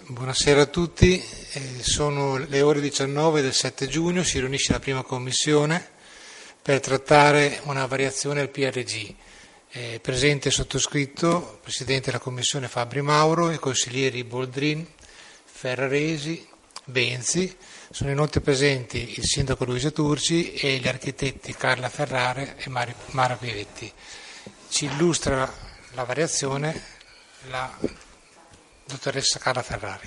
Buonasera a tutti, sono le ore 19 del 7 giugno, si riunisce la prima commissione per trattare una variazione al PRG. Presente sottoscritto, Presidente della Commissione Fabri Mauro, i consiglieri Boldrin, Ferraresi, Benzi, sono inoltre presenti il Sindaco Luisa Turci e gli architetti Carla Ferrare e Mara Pivetti. Ci illustra la variazione la dottoressa Carla Ferrari.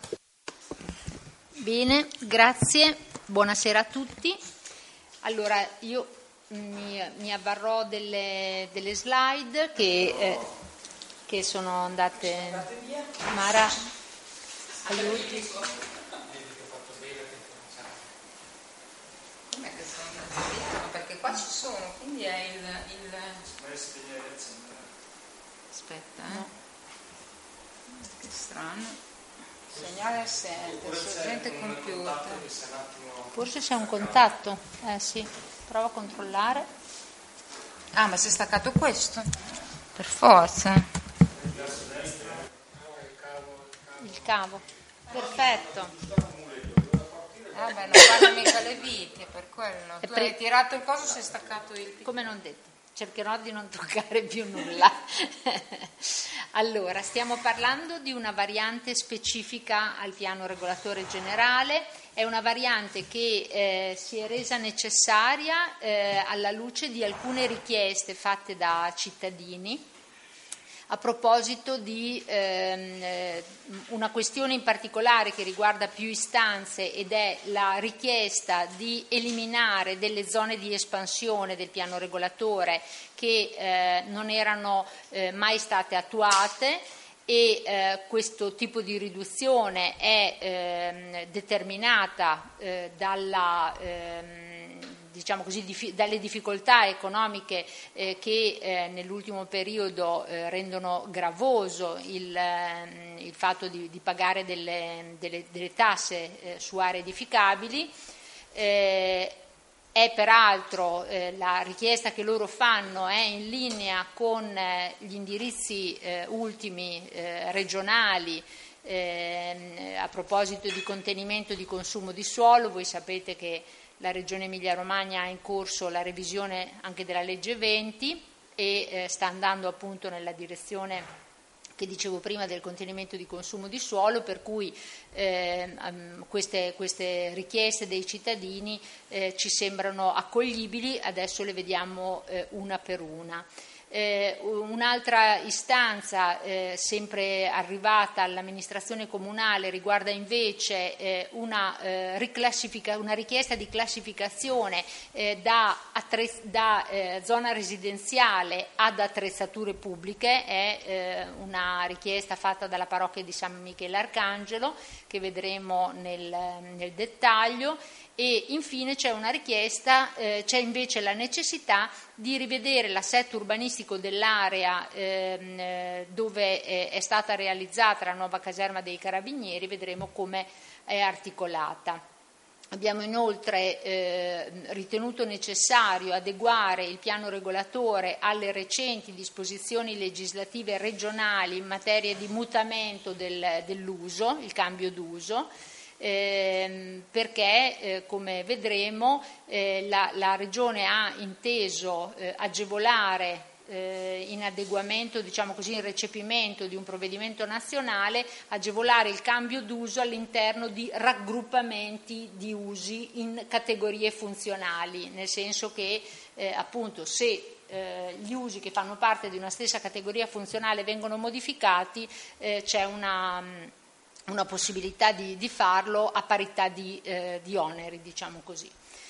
Bene, grazie, buonasera a tutti. Allora, io mi avvarrò delle slide che sono andate. Mara, aiuti. Com'è che sono andate via? Perché qua ci sono, quindi è il... Aspetta, Che strano. Segnale assente, sorgente computer. Forse c'è un contatto, sì, prova a controllare. Ah, ma si è staccato questo? Per forza. Il cavo, perfetto. Vabbè, non fanno mica le viti, per quello. Tu hai tirato il coso, si è staccato il... Come non detto. Cercherò di non toccare più nulla. Allora, stiamo parlando di una variante specifica al piano regolatore generale, è una variante che si è resa necessaria alla luce di alcune richieste fatte da cittadini a proposito di una questione in particolare che riguarda più istanze ed è la richiesta di eliminare delle zone di espansione del piano regolatore che non erano mai state attuate e questo tipo di riduzione è determinata diciamo così, dalle difficoltà economiche che nell'ultimo periodo rendono gravoso il fatto di pagare delle tasse su aree edificabili. È peraltro la richiesta che loro fanno è in linea con gli indirizzi ultimi regionali a proposito di contenimento di consumo di suolo. Voi sapete che la Regione Emilia-Romagna ha in corso la revisione anche della legge 20 e sta andando appunto nella direzione che dicevo prima del contenimento di consumo di suolo, per cui queste richieste dei cittadini ci sembrano accoglibili, adesso le vediamo una per una. Un'altra istanza sempre arrivata all'amministrazione comunale riguarda invece una richiesta di classificazione da zona residenziale ad attrezzature pubbliche. È una richiesta fatta dalla parrocchia di San Michele Arcangelo che vedremo nel dettaglio. E infine c'è una richiesta, c'è invece la necessità di rivedere l'assetto urbanistico dell'area dove è stata realizzata la nuova caserma dei Carabinieri, vedremo come è articolata. Abbiamo inoltre ritenuto necessario adeguare il piano regolatore alle recenti disposizioni legislative regionali in materia di mutamento dell'uso, il cambio d'uso, perché come vedremo la Regione ha inteso agevolare in adeguamento, diciamo così, in recepimento di un provvedimento nazionale, agevolare il cambio d'uso all'interno di raggruppamenti di usi in categorie funzionali, nel senso che appunto se gli usi che fanno parte di una stessa categoria funzionale vengono modificati c'è una possibilità di farlo a parità di oneri, diciamo così.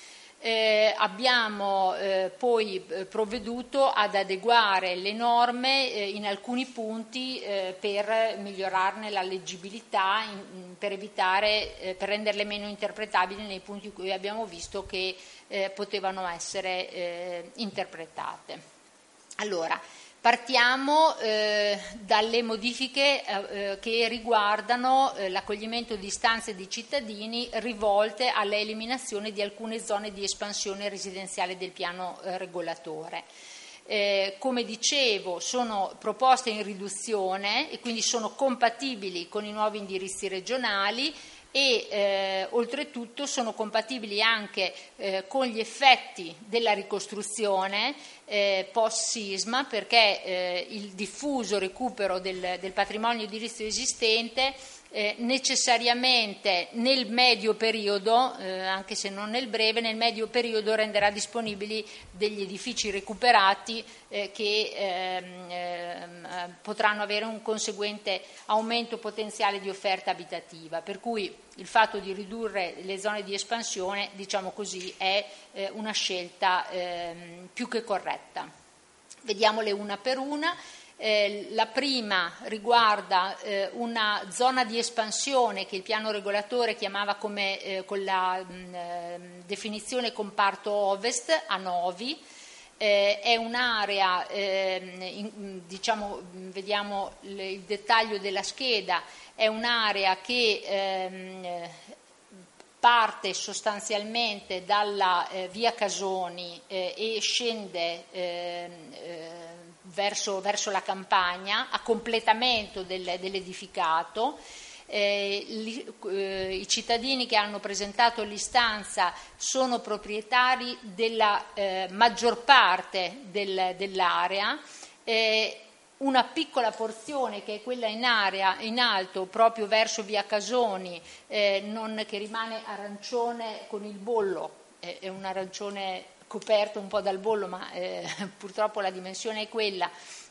Abbiamo poi provveduto ad adeguare le norme in alcuni punti per migliorarne la leggibilità, per renderle meno interpretabili nei punti in cui abbiamo visto che potevano essere interpretate. Allora, partiamo dalle modifiche che riguardano l'accoglimento di istanze di cittadini rivolte all'eliminazione di alcune zone di espansione residenziale del piano regolatore. come dicevo, sono proposte in riduzione e quindi sono compatibili con i nuovi indirizzi regionali e oltretutto sono compatibili anche con gli effetti della ricostruzione post-sisma, perché il diffuso recupero del patrimonio edilizio esistente necessariamente nel medio periodo, anche se non nel breve, nel medio periodo renderà disponibili degli edifici recuperati che potranno avere un conseguente aumento potenziale di offerta abitativa, per cui il fatto di ridurre le zone di espansione, diciamo così, è una scelta più che corretta. Vediamole una per una. La prima riguarda una zona di espansione che il piano regolatore chiamava con la definizione comparto ovest a Novi. È un'area, diciamo, vediamo il dettaglio della scheda, è un'area che parte sostanzialmente dalla via Casoni e scende verso la campagna a completamento dell'edificato. I cittadini che hanno presentato l'istanza sono proprietari della maggior parte dell'area. Una piccola porzione, che è quella in alto proprio verso via Casoni, che rimane arancione con il bollo, è un arancione coperto un po' dal bollo, ma purtroppo la dimensione è quella.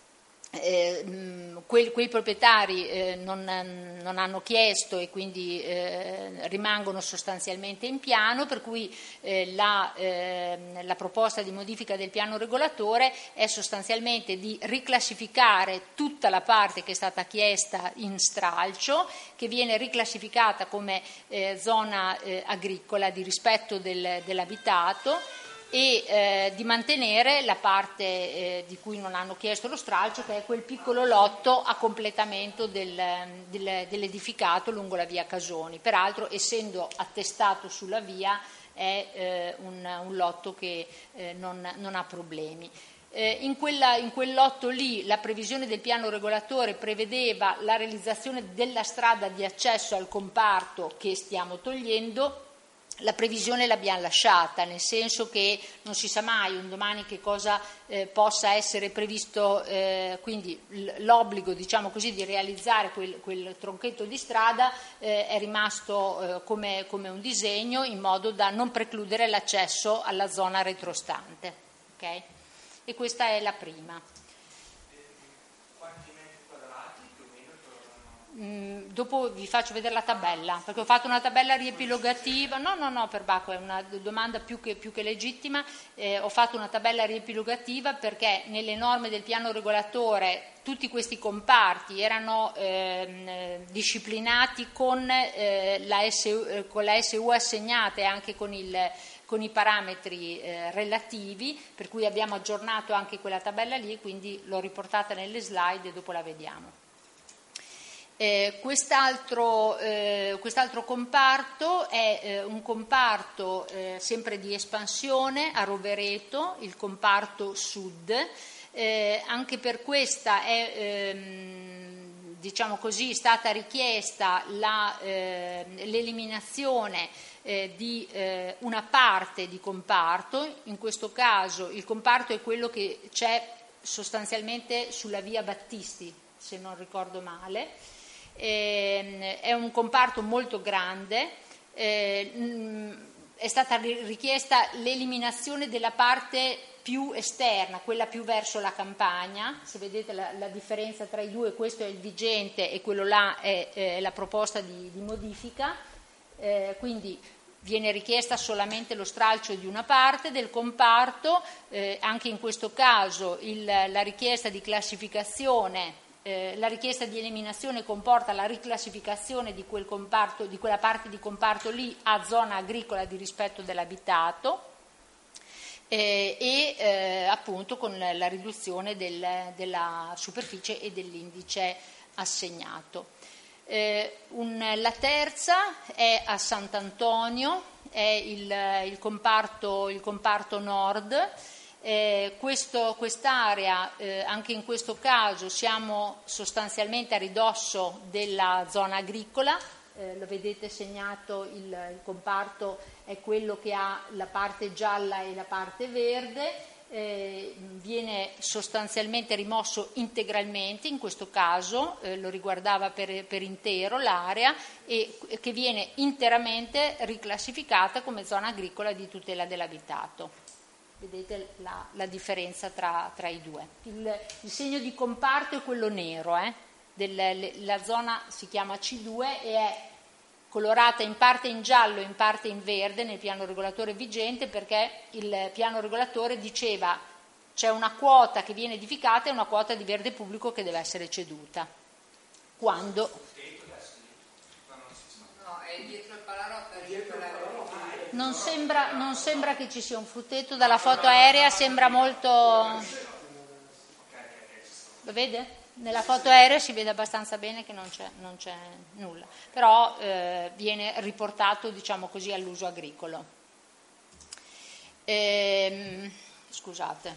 Quei proprietari non hanno chiesto e quindi rimangono sostanzialmente in piano, per cui la proposta di modifica del piano regolatore è sostanzialmente di riclassificare tutta la parte che è stata chiesta in stralcio, che viene riclassificata come zona agricola di rispetto dell'abitato, e di mantenere la parte di cui non hanno chiesto lo stralcio, che è quel piccolo lotto a completamento dell'edificato lungo la via Casoni. Peraltro, essendo attestato sulla via, è un lotto che non ha problemi. In quel lotto lì la previsione del piano regolatore prevedeva la realizzazione della strada di accesso al comparto che stiamo togliendo. La previsione l'abbiamo lasciata, nel senso che non si sa mai un domani che cosa possa essere previsto, quindi l'obbligo, diciamo così, di realizzare quel tronchetto di strada è rimasto come un disegno, in modo da non precludere l'accesso alla zona retrostante. Okay? E questa è la prima. Dopo vi faccio vedere la tabella, perché ho fatto una tabella riepilogativa. No, perbacco, è una domanda più che legittima. Ho fatto una tabella riepilogativa perché nelle norme del piano regolatore tutti questi comparti erano disciplinati con la SU assegnata e anche con i parametri relativi, per cui abbiamo aggiornato anche quella tabella lì, quindi l'ho riportata nelle slide e dopo la vediamo. Quest'altro comparto è un comparto sempre di espansione a Rovereto, il comparto sud. Anche per questa è diciamo così, stata richiesta l'eliminazione di una parte di comparto. In questo caso il comparto è quello che c'è sostanzialmente sulla via Battisti, se non ricordo male. È un comparto molto grande, è stata richiesta l'eliminazione della parte più esterna, quella più verso la campagna. Se vedete la differenza tra i due, questo è il vigente e quello là è la proposta di modifica, quindi viene richiesta solamente lo stralcio di una parte del comparto. Anche in questo caso la richiesta di classificazione, la richiesta di eliminazione comporta la riclassificazione di quel comparto, di quella parte di comparto lì, a zona agricola di rispetto dell'abitato, e appunto con la riduzione della superficie e dell'indice assegnato. La terza è a Sant'Antonio, è il comparto nord. Quest'area, anche in questo caso, siamo sostanzialmente a ridosso della zona agricola, lo vedete segnato, il comparto è quello che ha la parte gialla e la parte verde. Viene sostanzialmente rimosso integralmente, in questo caso lo riguardava per intero l'area, e che viene interamente riclassificata come zona agricola di tutela dell'abitato. Vedete la differenza tra i due. Il segno di comparto è quello nero, la zona si chiama C2 e è colorata in parte in giallo e in parte in verde nel piano regolatore vigente, perché il piano regolatore diceva c'è una quota che viene edificata e una quota di verde pubblico che deve essere ceduta. Quando? No, è dietro il Palarotta. Non sembra che ci sia un frutteto, dalla foto aerea sembra molto... Lo vede? Nella foto aerea si vede abbastanza bene che non c'è nulla, però viene riportato, diciamo così, all'uso agricolo. Scusate.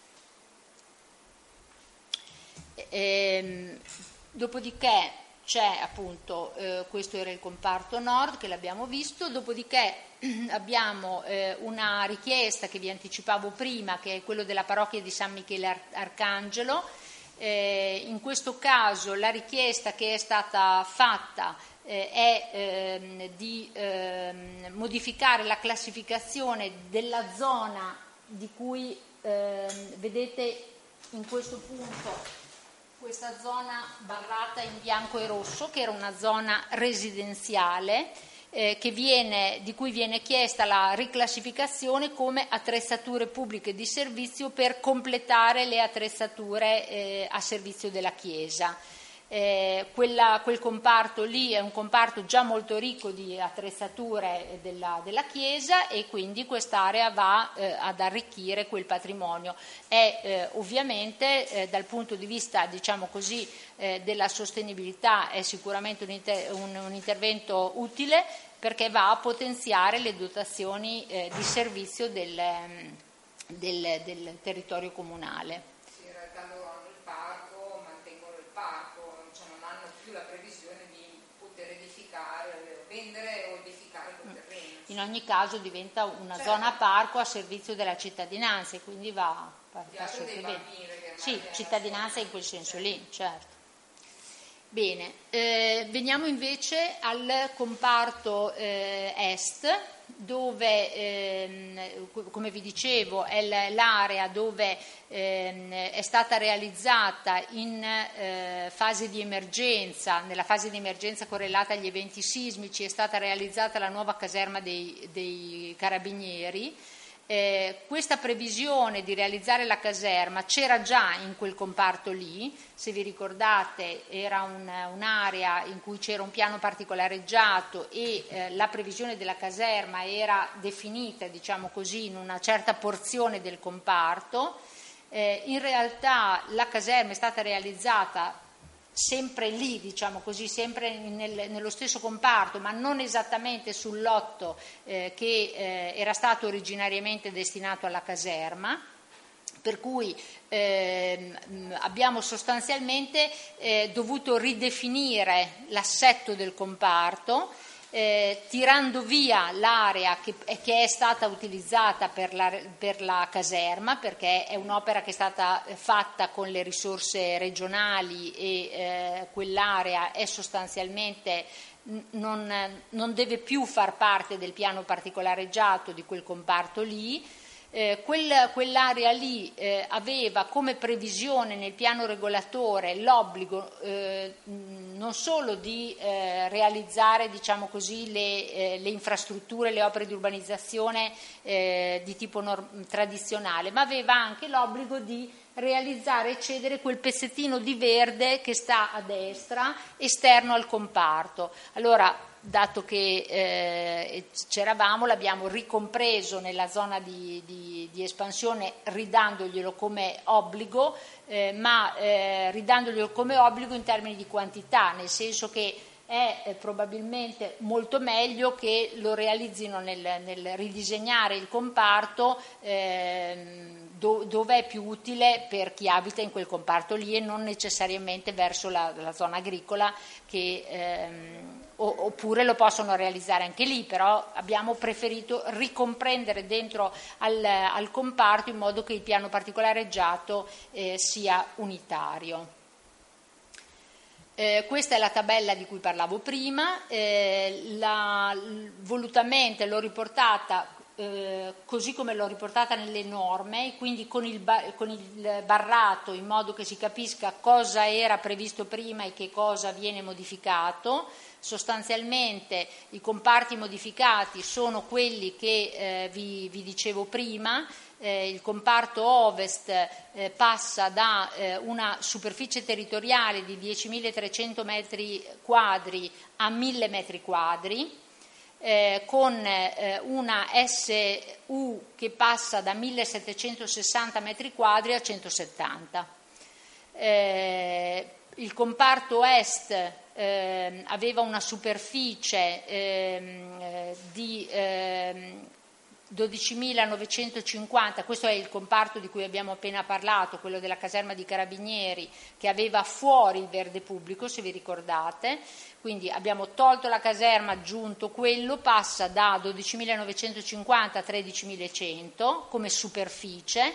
Dopodiché c'è appunto, questo era il comparto nord che l'abbiamo visto, dopodiché abbiamo una richiesta che vi anticipavo prima, che è quello della parrocchia di San Michele Arcangelo. In questo caso la richiesta che è stata fatta è di modificare la classificazione della zona di cui vedete in questo punto questa zona barrata in bianco e rosso, che era una zona residenziale, di cui viene chiesta la riclassificazione come attrezzature pubbliche di servizio per completare le attrezzature a servizio della Chiesa. Quel comparto lì è un comparto già molto ricco di attrezzature della Chiesa, e quindi quest'area va ad arricchire quel patrimonio. Ovviamente dal punto di vista, diciamo così, della sostenibilità è sicuramente un intervento utile, perché va a potenziare le dotazioni di servizio del territorio comunale. Sì, in realtà loro hanno il parco, mantengono il parco, cioè non hanno più la previsione di poter edificare, vendere o edificare quel terreno. In ogni caso diventa una zona parco a servizio della cittadinanza, e quindi va assolutamente bene. Sì, cittadinanza in quel senso lì, certo. Bene, veniamo invece al comparto est, dove, come vi dicevo, è l'area dove è stata realizzata in fase di emergenza, nella fase di emergenza correlata agli eventi sismici, è stata realizzata la nuova caserma dei Carabinieri. Questa previsione di realizzare la caserma c'era già in quel comparto lì, se vi ricordate era un'area in cui c'era un piano particolareggiato, e la previsione della caserma era definita, diciamo così, in una certa porzione del comparto. In realtà la caserma è stata realizzata sempre lì, diciamo così, sempre nello stesso comparto, ma non esattamente sul lotto che era stato originariamente destinato alla caserma, per cui abbiamo sostanzialmente dovuto ridefinire l'assetto del comparto, tirando via l'area che è stata utilizzata per la caserma, perché è un'opera che è stata fatta con le risorse regionali, e quell'area è sostanzialmente non deve più far parte del piano particolareggiato di quel comparto lì. Quell'area lì aveva come previsione nel piano regolatore l'obbligo non solo di realizzare, diciamo così, le infrastrutture, le opere di urbanizzazione di tipo tradizionale, ma aveva anche l'obbligo di realizzare e cedere quel pezzettino di verde che sta a destra, esterno al comparto. Allora, dato che c'eravamo, l'abbiamo ricompreso nella zona di espansione, ridandoglielo come obbligo, ma ridandoglielo come obbligo in termini di quantità, nel senso che è probabilmente molto meglio che lo realizzino nel ridisegnare il comparto dove è più utile per chi abita in quel comparto lì e non necessariamente verso la zona agricola, oppure lo possono realizzare anche lì, però abbiamo preferito ricomprendere dentro al comparto in modo che il piano particolareggiato sia unitario. Questa è la tabella di cui parlavo prima, volutamente l'ho riportata così come l'ho riportata nelle norme, quindi con il barrato, in modo che si capisca cosa era previsto prima e che cosa viene modificato. Sostanzialmente i comparti modificati sono quelli che vi dicevo prima. Il comparto ovest passa da una superficie territoriale di 10.300 metri quadri a 1.000 metri quadri, con una SU che passa da 1.760 metri quadri a 170. Il comparto est aveva una superficie di 12.950, questo è il comparto di cui abbiamo appena parlato, quello della caserma di Carabinieri, che aveva fuori il verde pubblico, se vi ricordate. Quindi abbiamo tolto la caserma, aggiunto quello, passa da 12.950 a 13.100 come superficie.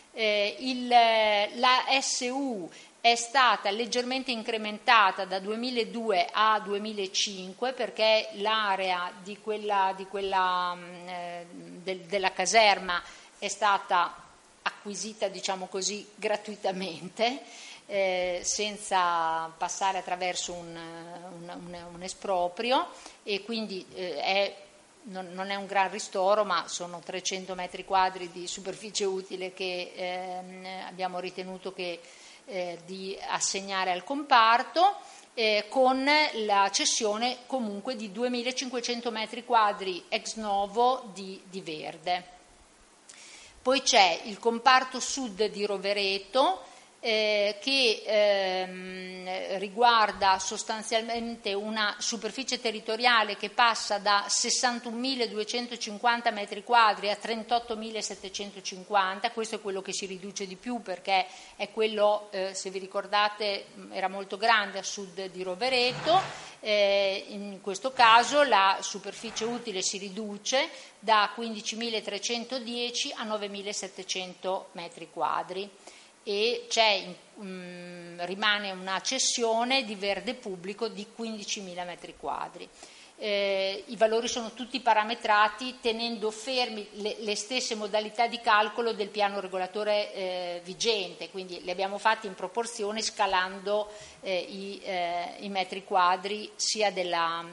La SU è stata leggermente incrementata da 2002 a 2005 perché l'area della caserma è stata acquisita, diciamo così, gratuitamente, senza passare attraverso un esproprio, e quindi non è un gran ristoro, ma sono 300 metri quadri di superficie utile che abbiamo ritenuto di assegnare al comparto, con la cessione comunque di 2.500 metri quadri ex novo di verde. Poi c'è il comparto sud di Rovereto, che riguarda sostanzialmente una superficie territoriale che passa da 61.250 metri quadri a 38.750. Questo è quello che si riduce di più, perché è quello, se vi ricordate, era molto grande a sud di Rovereto. In questo caso la superficie utile si riduce da 15.310 a 9.700 metri quadri. E rimane una cessione di verde pubblico di 15.000 metri quadri. I valori sono tutti parametrati tenendo fermi le stesse modalità di calcolo del piano regolatore vigente, quindi li abbiamo fatti in proporzione, scalando i metri quadri sia della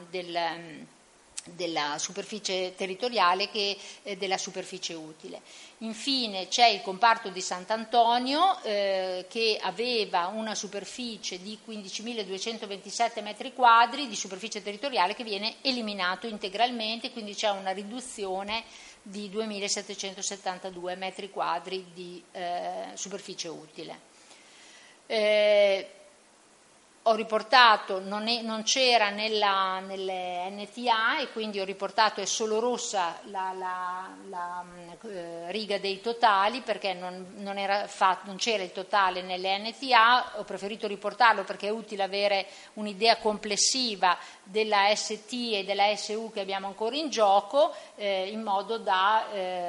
superficie territoriale che della superficie utile. Infine c'è il comparto di Sant'Antonio, che aveva una superficie di 15.227 metri quadri di superficie territoriale, che viene eliminato integralmente, quindi c'è una riduzione di 2.772 metri quadri di superficie utile. Ho riportato, non c'era nelle NTA, e quindi ho riportato, è solo rossa la riga dei totali, perché non c'era il totale nelle NTA. Ho preferito riportarlo perché è utile avere un'idea complessiva della ST e della SU che abbiamo ancora in gioco, in modo da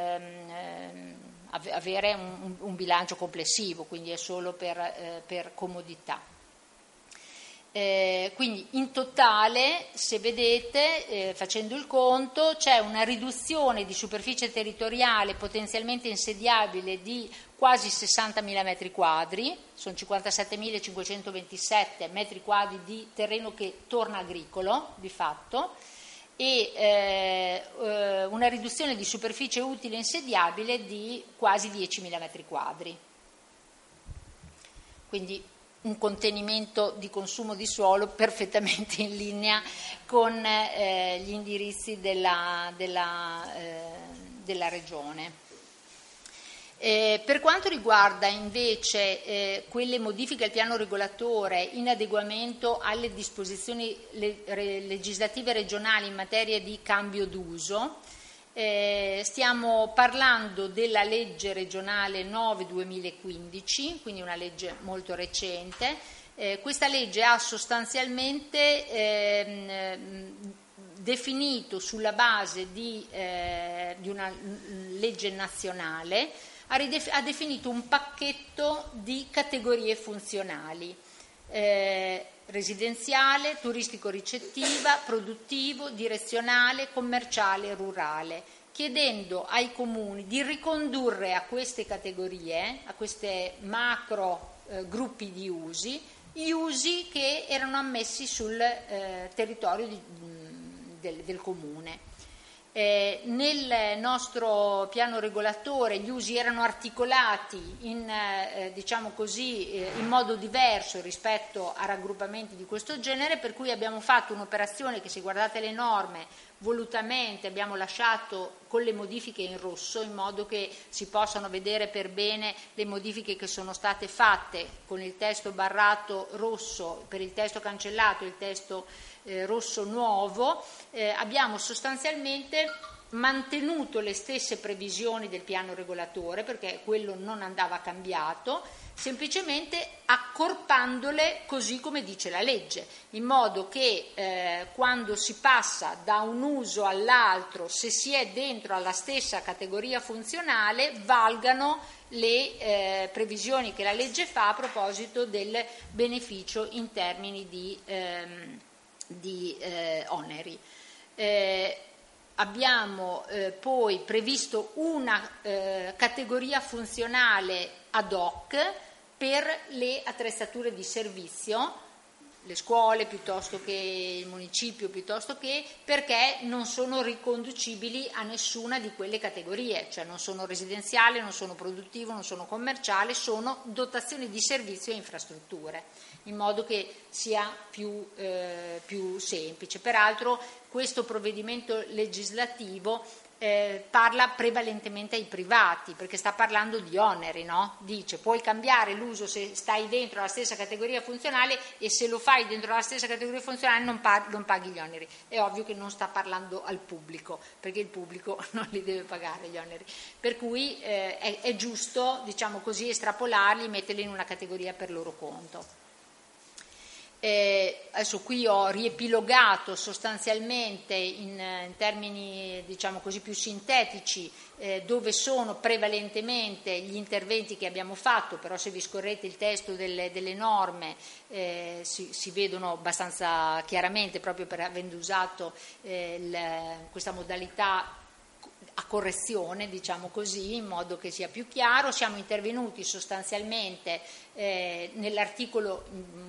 avere un bilancio complessivo, quindi è solo per comodità. Quindi in totale, se vedete, facendo il conto, c'è una riduzione di superficie territoriale potenzialmente insediabile di quasi 60.000 metri quadri, sono 57.527 metri quadri di terreno che torna agricolo di fatto, e una riduzione di superficie utile insediabile di quasi 10.000 metri quadri. Quindi un contenimento di consumo di suolo perfettamente in linea con gli indirizzi della Regione. Per quanto riguarda invece quelle modifiche al piano regolatore in adeguamento alle disposizioni legislative regionali in materia di cambio d'uso, Stiamo parlando della legge regionale 9/2015, quindi una legge molto recente. Questa legge ha sostanzialmente definito, sulla base di una legge nazionale, ha definito un pacchetto di categorie funzionali: residenziale, turistico-ricettiva, produttivo, direzionale, commerciale e rurale, chiedendo ai comuni di ricondurre a queste categorie, a queste macro gruppi di usi, gli usi che erano ammessi sul territorio del comune. Nel nostro piano regolatore gli usi erano articolati in modo diverso rispetto a raggruppamenti di questo genere, per cui abbiamo fatto un'operazione che, se guardate le norme, volutamente abbiamo lasciato con le modifiche in rosso, in modo che si possano vedere per bene le modifiche che sono state fatte con il testo barrato rosso per il testo cancellato e il testo rosso nuovo. Abbiamo sostanzialmente mantenuto le stesse previsioni del piano regolatore, perché quello non andava cambiato, semplicemente accorpandole così come dice la legge, in modo che quando si passa da un uso all'altro, se si è dentro alla stessa categoria funzionale, valgano le previsioni che la legge fa a proposito del beneficio in termini di oneri. Abbiamo poi previsto una categoria funzionale ad hoc per le attrezzature di servizio, le scuole piuttosto che il municipio, perché non sono riconducibili a nessuna di quelle categorie, cioè non sono residenziale, non sono produttivo, non sono commerciale, sono dotazioni di servizio e infrastrutture, in modo che sia più semplice. Peraltro questo provvedimento legislativo parla prevalentemente ai privati, perché sta parlando di oneri, no? Dice: puoi cambiare l'uso se stai dentro la stessa categoria funzionale, e se lo fai dentro la stessa categoria funzionale non paghi gli oneri. È ovvio che non sta parlando al pubblico, perché il pubblico non li deve pagare gli oneri, per cui è giusto, diciamo così, estrapolarli, metterli in una categoria per loro conto. Adesso qui ho riepilogato sostanzialmente in termini, diciamo così, più sintetici, dove sono prevalentemente gli interventi che abbiamo fatto, però se vi scorrete il testo delle norme si vedono abbastanza chiaramente, proprio per avendo usato questa modalità a correzione, diciamo così, in modo che sia più chiaro. Siamo intervenuti sostanzialmente nell'articolo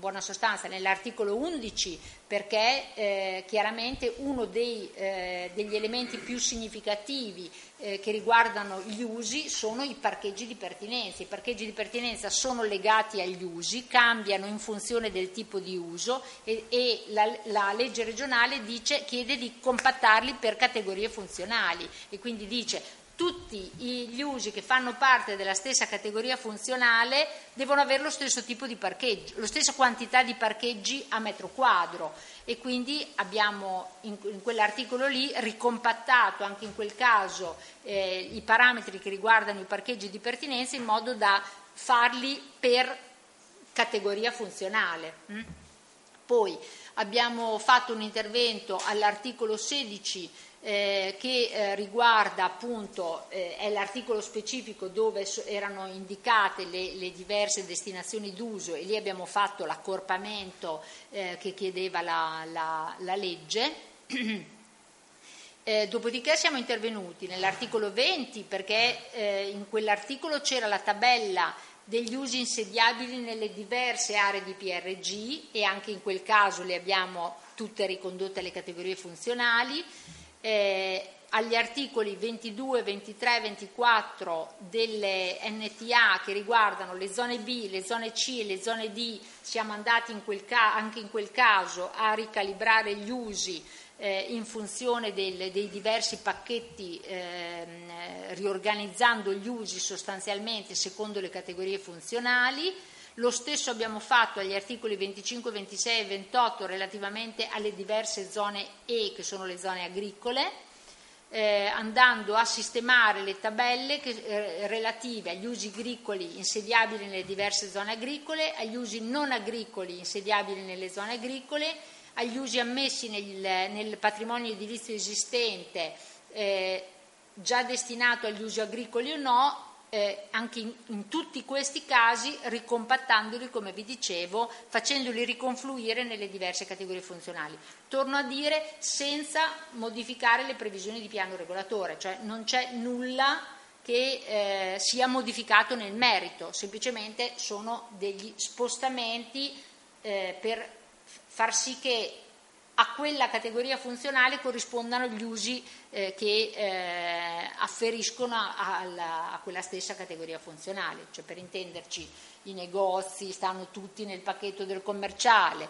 11, perché chiaramente uno degli elementi più significativi che riguardano gli usi sono i parcheggi di pertinenza. I parcheggi di pertinenza sono legati agli usi, cambiano in funzione del tipo di uso, e la legge regionale chiede di compattarli per categorie funzionali, e quindi dice: tutti gli usi che fanno parte della stessa categoria funzionale devono avere lo stesso tipo di parcheggio, la stessa quantità di parcheggi a metro quadro, e quindi abbiamo in quell'articolo lì ricompattato anche in quel caso i parametri che riguardano i parcheggi di pertinenza, in modo da farli per categoria funzionale. Poi abbiamo fatto un intervento all'articolo 16 che riguarda appunto, è l'articolo specifico dove erano indicate le diverse destinazioni d'uso, e lì abbiamo fatto l'accorpamento che chiedeva la legge. Dopodiché siamo intervenuti nell'articolo 20, perché in quell'articolo c'era la tabella degli usi insediabili nelle diverse aree di PRG, e anche in quel caso le abbiamo tutte ricondotte alle categorie funzionali. Agli articoli 22, 23 e 24 delle NTA che riguardano le zone B, le zone C e le zone D, siamo andati anche in quel caso a ricalibrare gli usi in funzione dei diversi pacchetti, riorganizzando gli usi sostanzialmente secondo le categorie funzionali. Lo stesso abbiamo fatto agli articoli 25, 26 e 28 relativamente alle diverse zone E, che sono le zone agricole. andando a sistemare le tabelle relative agli usi agricoli insediabili nelle diverse zone agricole, agli usi non agricoli insediabili nelle zone agricole, agli usi ammessi nel patrimonio edilizio esistente, già destinato agli usi agricoli o no, anche in tutti questi casi ricompattandoli, come vi dicevo, facendoli riconfluire nelle diverse categorie funzionali. Torno a dire, senza modificare le previsioni di piano regolatore, cioè non c'è nulla che sia modificato nel merito, semplicemente sono degli spostamenti per far sì che a quella categoria funzionale corrispondano gli usi che afferiscono a quella stessa categoria funzionale, cioè per intenderci i negozi stanno tutti nel pacchetto del commerciale,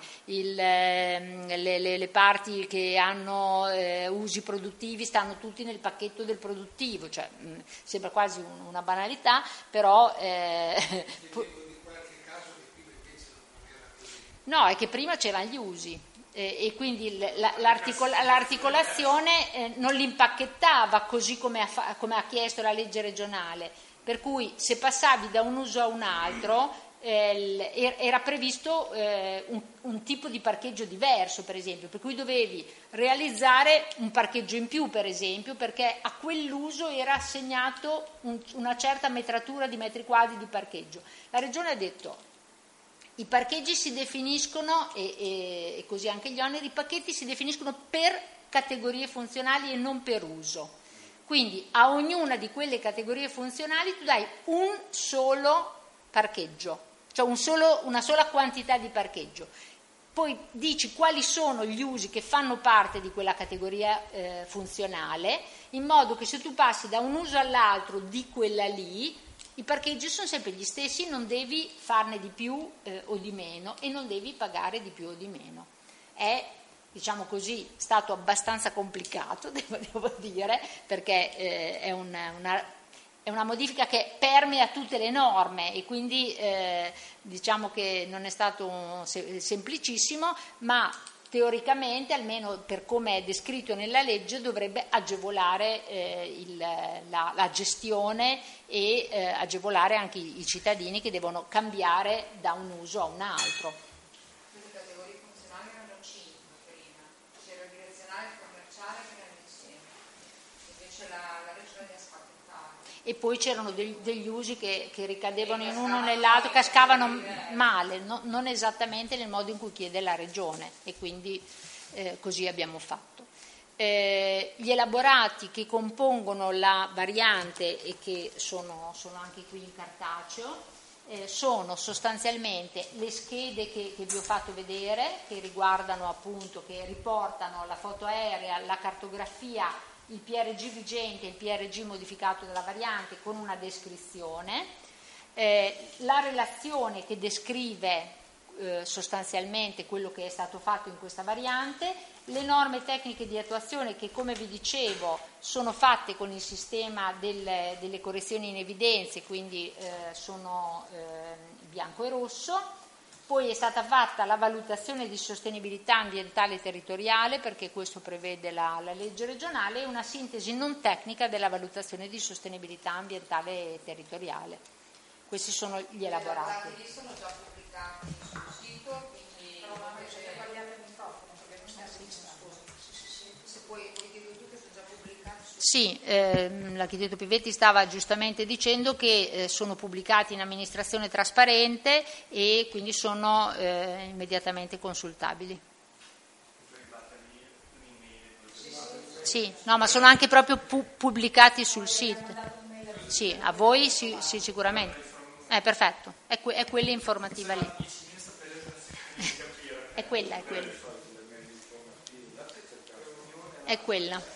le parti che hanno usi produttivi stanno tutti nel pacchetto del produttivo, cioè sembra quasi una banalità, però no, è che prima c'erano gli usi. E quindi l'articolazione non l'impacchettava così come ha chiesto la legge regionale, per cui se passavi da un uso a un altro era previsto un tipo di parcheggio diverso, per esempio, per cui dovevi realizzare un parcheggio in più, per esempio, perché a quell'uso era assegnato una certa metratura di metri quadri di parcheggio. La regione ha detto: i parcheggi si definiscono, e così anche gli oneri, i pacchetti si definiscono per categorie funzionali e non per uso. Quindi a ognuna di quelle categorie funzionali tu dai un solo parcheggio, cioè una sola quantità di parcheggio. Poi dici quali sono gli usi che fanno parte di quella categoria funzionale, in modo che se tu passi da un uso all'altro di quella lì, i parcheggi sono sempre gli stessi, non devi farne di più o di meno e non devi pagare di più o di meno. È, diciamo così, stato abbastanza complicato, devo dire, perché è una modifica che permea tutte le norme e quindi diciamo che non è stato semplicissimo, ma teoricamente, almeno per come è descritto nella legge, dovrebbe agevolare la gestione e agevolare anche i cittadini che devono cambiare da un uso a un altro. Le categorie funzionali erano 5 prima, c'era il direzionale e il commerciale che erano insieme, invece la regione li ha spacchettati. E poi c'erano degli usi che ricadevano in uno o nell'altro, cascavano male, non esattamente nel modo in cui chiede la regione, e quindi così abbiamo fatto. Gli elaborati che compongono la variante e che sono anche qui in cartaceo sono sostanzialmente le schede che vi ho fatto vedere, che riguardano appunto, che riportano la foto aerea, la cartografia, il PRG vigente e il PRG modificato dalla variante con una descrizione, la relazione che descrive sostanzialmente quello che è stato fatto in questa variante, le norme tecniche di attuazione che, come vi dicevo, sono fatte con il sistema delle correzioni in evidenza, quindi sono bianco e rosso. Poi è stata fatta la valutazione di sostenibilità ambientale e territoriale, perché questo prevede la legge regionale, e una sintesi non tecnica della valutazione di sostenibilità ambientale e territoriale. Questi sono gli elaborati. Gli sono già pubblicati sul sito, quindi se puoi dire tu che sono già pubblicati sul sito. Sì, l'architetto Pivetti stava giustamente dicendo che sono pubblicati in amministrazione trasparente e quindi sono immediatamente consultabili. Sì, no, ma sono anche proprio pubblicati sul sito. Sì, a voi sì, sicuramente. Perfetto, è quella informativa lì. È quella. È quella.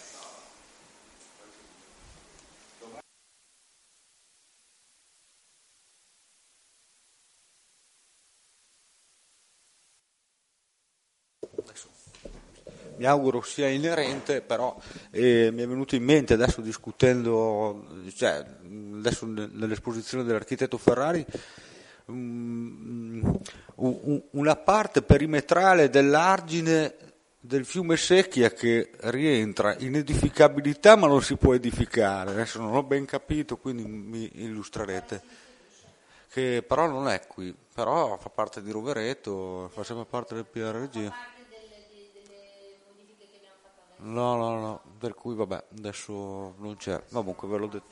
Mi auguro sia inerente, però mi è venuto in mente adesso discutendo, cioè adesso nell'esposizione dell'architetto Ferrari, una parte perimetrale dell'argine del fiume Secchia che rientra in edificabilità ma non si può edificare. Adesso non ho ben capito, quindi mi illustrerete. Che però non è qui, però fa parte di Rovereto, fa sempre parte del PRG. No, per cui vabbè, adesso non c'è, comunque ve l'ho detto.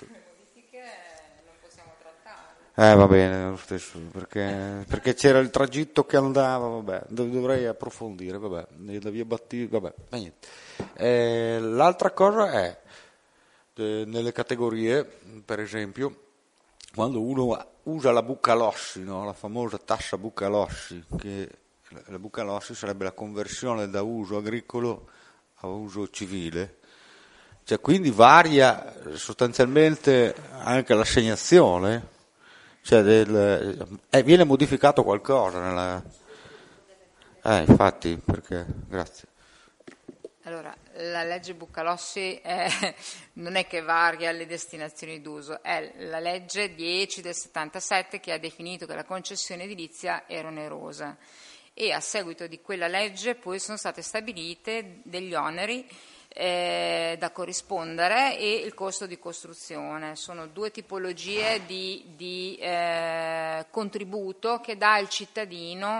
Va bene, lo stesso, perché c'era il tragitto che andava, vabbè, dovrei approfondire, vabbè, la via Battisti, vabbè, ma niente. L'altra cosa è, nelle categorie, per esempio, quando uno usa la Bucalossi, no? La famosa tassa Bucalossi, che la Bucalossi sarebbe la conversione da uso agricolo a uso civile, cioè quindi varia sostanzialmente anche l'assegnazione. Cioè viene modificato qualcosa nella... infatti, perché... Grazie. Allora, la legge Bucalossi non è che varia le destinazioni d'uso, è la legge 10 del 77 che ha definito che la concessione edilizia era onerosa e a seguito di quella legge poi sono state stabilite degli oneri da corrispondere e il costo di costruzione. Sono due tipologie di contributo che dà il cittadino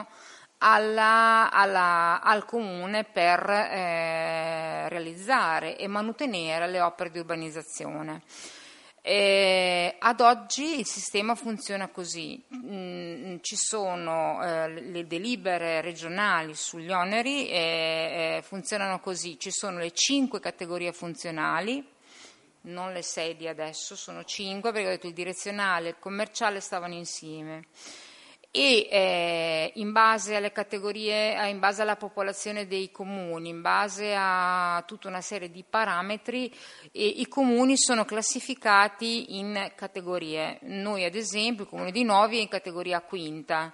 al comune per realizzare e mantenere le opere di urbanizzazione. Ad oggi il sistema funziona così, ci sono le delibere regionali sugli oneri, funzionano così, ci sono le 5 categorie funzionali, non le 6 di adesso, sono 5 perché ho detto il direzionale e il commerciale stavano insieme. E in base alle categorie, in base alla popolazione dei comuni, in base a tutta una serie di parametri, i comuni sono classificati in categorie. Noi ad esempio il comune di Novi è in categoria quinta,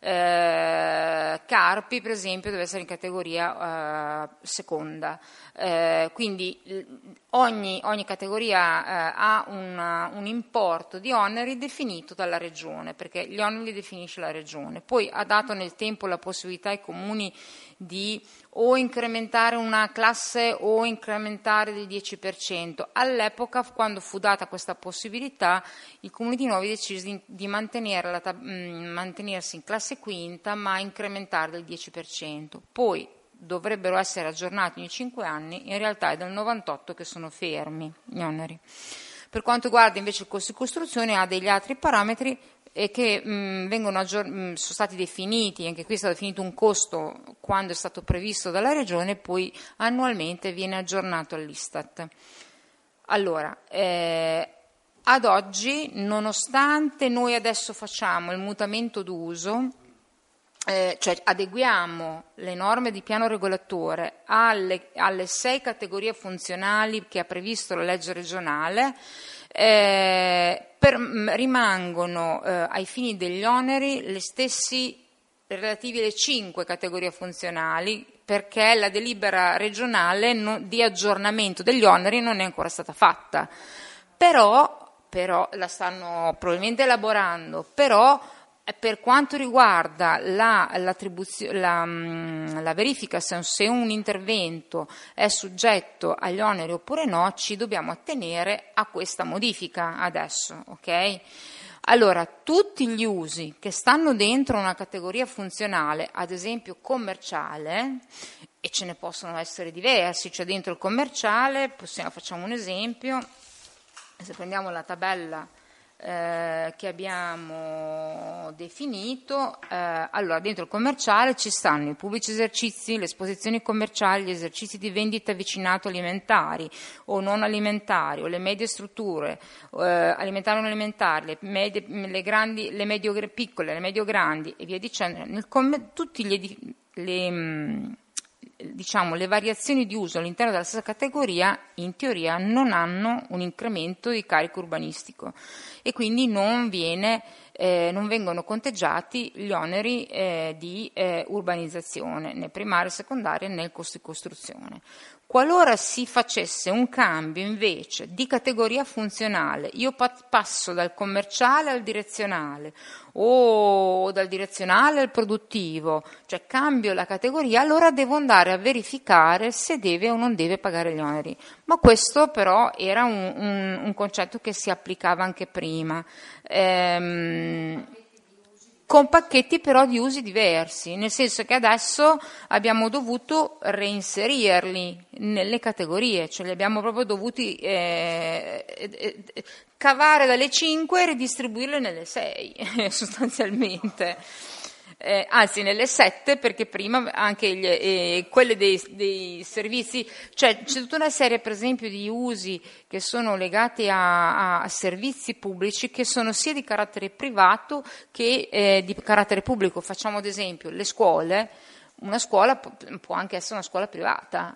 Carpi per esempio deve essere in categoria seconda, quindi ogni categoria ha un importo di oneri definito dalla regione, perché gli oneri li definisce la regione. Poi ha dato nel tempo la possibilità ai comuni di o incrementare una classe o incrementare del 10%. All'epoca, quando fu data questa possibilità, il Comune di Novi decise di mantenersi in classe quinta ma incrementare del 10%. Poi dovrebbero essere aggiornati ogni 5 anni, in realtà è dal 98 che sono fermi gli oneri. Per quanto riguarda invece il costo di costruzione ha degli altri parametri che sono stati definiti, anche qui è stato definito un costo quando è stato previsto dalla Regione e poi annualmente viene aggiornato all'Istat. Allora, ad oggi, nonostante noi adesso facciamo il mutamento d'uso, cioè adeguiamo le norme di piano regolatore alle 6 categorie funzionali che ha previsto la legge regionale, rimangono ai fini degli oneri le stessi relativi alle 5 categorie funzionali, perché la delibera regionale di aggiornamento degli oneri non è ancora stata fatta. Però la stanno probabilmente elaborando, però per quanto riguarda la verifica se un intervento è soggetto agli oneri oppure no, ci dobbiamo attenere a questa modifica adesso, ok? Allora, tutti gli usi che stanno dentro una categoria funzionale, ad esempio commerciale, e ce ne possono essere diversi, cioè dentro il commerciale, facciamo un esempio, se prendiamo la tabella che abbiamo definito, allora dentro il commerciale ci stanno i pubblici esercizi, le esposizioni commerciali, gli esercizi di vendita vicinato alimentari o non alimentari, o le medie strutture alimentari o non alimentari, le grandi, le medio piccole, le medio grandi e via dicendo. Tutti le variazioni di uso all'interno della stessa categoria in teoria non hanno un incremento di carico urbanistico e quindi non vengono conteggiati gli oneri di urbanizzazione né primaria, secondaria né il costo di costruzione. Qualora si facesse un cambio invece di categoria funzionale, io passo dal commerciale al direzionale o dal direzionale al produttivo, cioè cambio la categoria, allora devo andare a verificare se deve o non deve pagare gli oneri. Ma questo però era un concetto che si applicava anche prima. Con pacchetti però di usi diversi, nel senso che adesso abbiamo dovuto reinserirli nelle categorie, cioè li abbiamo proprio dovuti cavare dalle 5 e ridistribuirle nelle 6 sostanzialmente. Anzi nelle 7, perché prima anche quelle dei servizi, cioè c'è tutta una serie per esempio di usi che sono legati a servizi pubblici che sono sia di carattere privato che di carattere pubblico. Facciamo ad esempio le scuole. Una scuola può anche essere una scuola privata,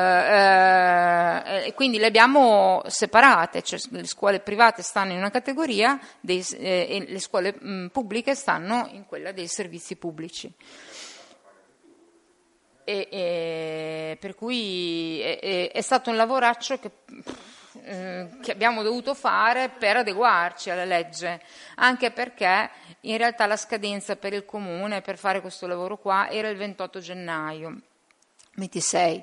e quindi le abbiamo separate, cioè le scuole private stanno in una categoria e le scuole pubbliche stanno in quella dei servizi pubblici. Per cui è stato un lavoraccio che abbiamo dovuto fare per adeguarci alla legge, anche perché in realtà la scadenza per il comune per fare questo lavoro qua era il 28 gennaio 26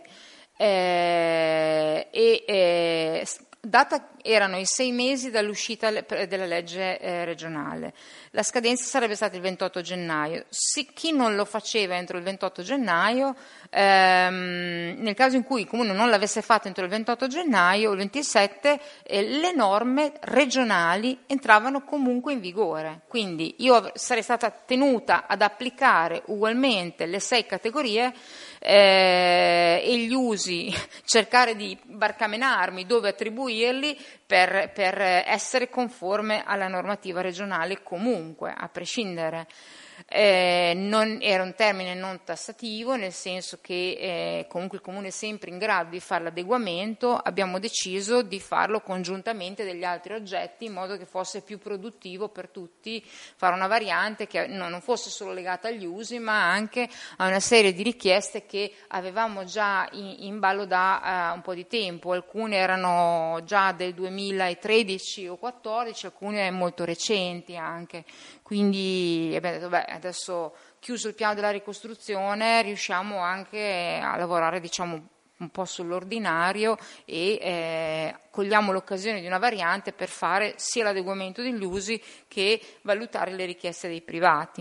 data erano i 6 mesi dall'uscita della legge regionale. La scadenza sarebbe stata il 28 gennaio. Chi non lo faceva entro il 28 gennaio, nel caso in cui il comune non l'avesse fatto entro il 28 gennaio o il 27, le norme regionali entravano comunque in vigore. Quindi io sarei stata tenuta ad applicare ugualmente le 6 categorie e gli usi, cercare di barcamenarmi dove attribuirli per essere conforme alla normativa regionale comunque, a prescindere. Era un termine non tassativo, nel senso che comunque il comune è sempre in grado di fare l'adeguamento. Abbiamo deciso di farlo congiuntamente degli altri oggetti in modo che fosse più produttivo per tutti, fare una variante che non fosse solo legata agli usi ma anche a una serie di richieste che avevamo già in ballo da un po' di tempo. Alcune erano già del 2013 o 2014, alcune molto recenti anche. Quindi abbiamo detto, adesso chiuso il piano della ricostruzione riusciamo anche a lavorare, diciamo, un po' sull'ordinario e cogliamo l'occasione di una variante per fare sia l'adeguamento degli usi che valutare le richieste dei privati.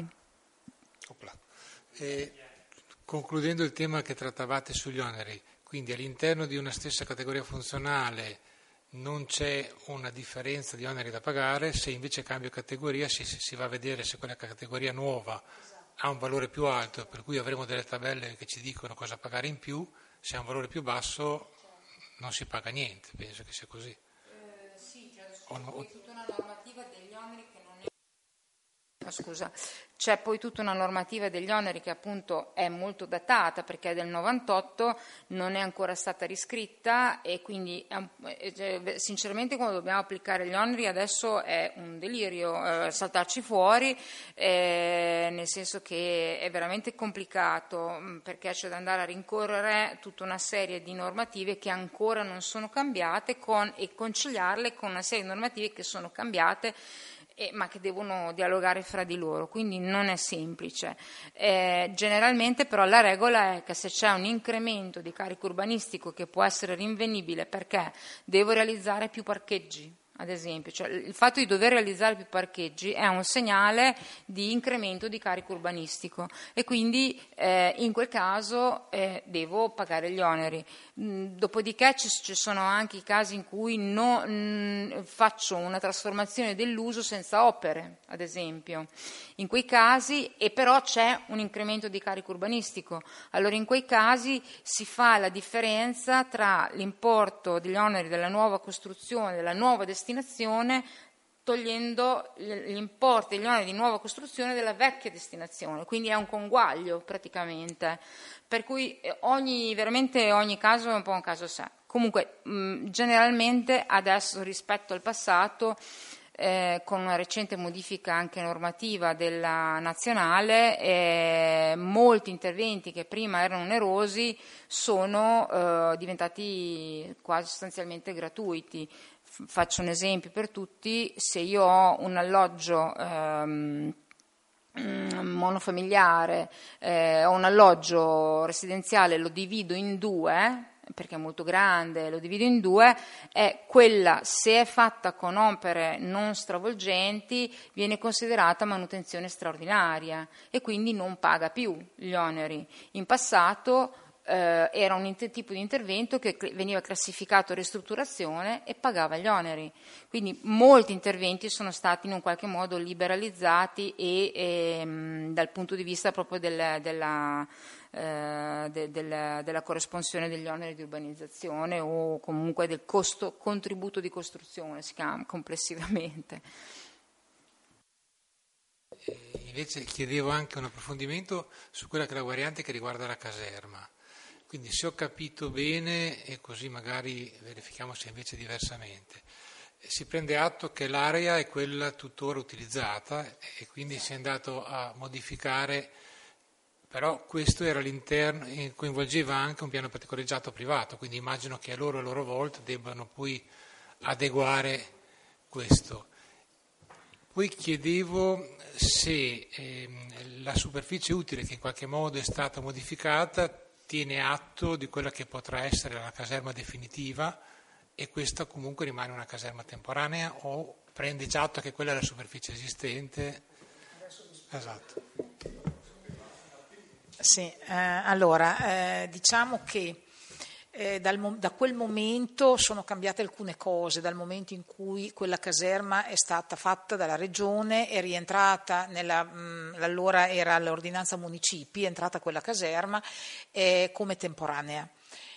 Concludendo il tema che trattavate sugli oneri, quindi all'interno di una stessa categoria funzionale non c'è una differenza di oneri da pagare, se invece cambio categoria si va a vedere se quella categoria nuova ha un valore più alto, per cui avremo delle tabelle che ci dicono cosa pagare in più, se ha un valore più basso non si paga niente, penso che sia così. Sì, c'è poi tutta una normativa degli oneri che non è... C'è poi tutta una normativa degli oneri che appunto è molto datata perché è del 98, non è ancora stata riscritta e quindi sinceramente quando dobbiamo applicare gli oneri adesso è un delirio saltarci fuori, nel senso che è veramente complicato perché c'è da andare a rincorrere tutta una serie di normative che ancora non sono cambiate e conciliarle con una serie di normative che sono cambiate ma che devono dialogare fra di loro, quindi non è semplice. Generalmente però la regola è che se c'è un incremento di carico urbanistico che può essere rinvenibile perché devo realizzare più parcheggi, ad esempio, cioè il fatto di dover realizzare più parcheggi è un segnale di incremento di carico urbanistico e quindi in quel caso devo pagare gli oneri. Dopodiché ci sono anche i casi in cui faccio una trasformazione dell'uso senza opere, ad esempio. In quei casi, e però c'è un incremento di carico urbanistico, allora in quei casi si fa la differenza tra l'importo degli oneri della nuova costruzione, della nuova destinazione, togliendo gli importi degli oneri di nuova costruzione della vecchia destinazione, quindi è un conguaglio praticamente, per cui veramente ogni caso è un po' un caso a sé. Comunque generalmente adesso rispetto al passato con una recente modifica anche normativa della nazionale, molti interventi che prima erano onerosi sono diventati quasi sostanzialmente gratuiti. Faccio un esempio per tutti: se io ho un alloggio monofamiliare, ho un alloggio residenziale, lo divido in due, perché è molto grande, lo divido in due, quella, se è fatta con opere non stravolgenti, viene considerata manutenzione straordinaria e quindi non paga più gli oneri. In passato era un tipo di intervento che veniva classificato ristrutturazione e pagava gli oneri. Quindi molti interventi sono stati in un qualche modo liberalizzati e dal punto di vista proprio della corresponsione degli oneri di urbanizzazione o comunque del contributo di costruzione, si chiama complessivamente. Invece chiedevo anche un approfondimento su quella che è la variante che riguarda la caserma. Quindi se ho capito bene, e così magari verifichiamo se invece diversamente, si prende atto che l'area è quella tuttora utilizzata e quindi si è andato a modificare, però questo era all'interno, coinvolgeva anche un piano particolareggiato privato, quindi immagino che a loro volta debbano poi adeguare questo. Poi chiedevo se la superficie utile che in qualche modo è stata modificata tiene atto di quella che potrà essere la caserma definitiva e questa comunque rimane una caserma temporanea o prende già atto che quella è la superficie esistente? Esatto. Sì, allora diciamo che da quel momento sono cambiate alcune cose, dal momento in cui quella caserma è stata fatta dalla regione, è rientrata allora era l'ordinanza municipi, è entrata quella caserma come temporanea.